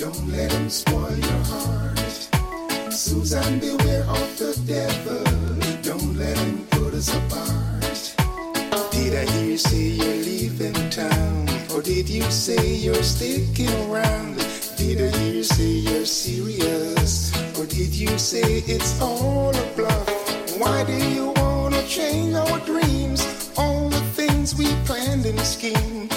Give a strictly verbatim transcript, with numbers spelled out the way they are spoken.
Don't let him spoil your heart. Susan, beware of the devil. Don't let him put us apart. Did I hear you say you're leaving town? Or did you say you're sticking around? Did I hear you say you're serious? Or did you say it's all a bluff? Why do you wanna change our dreams? All the things we planned and schemed.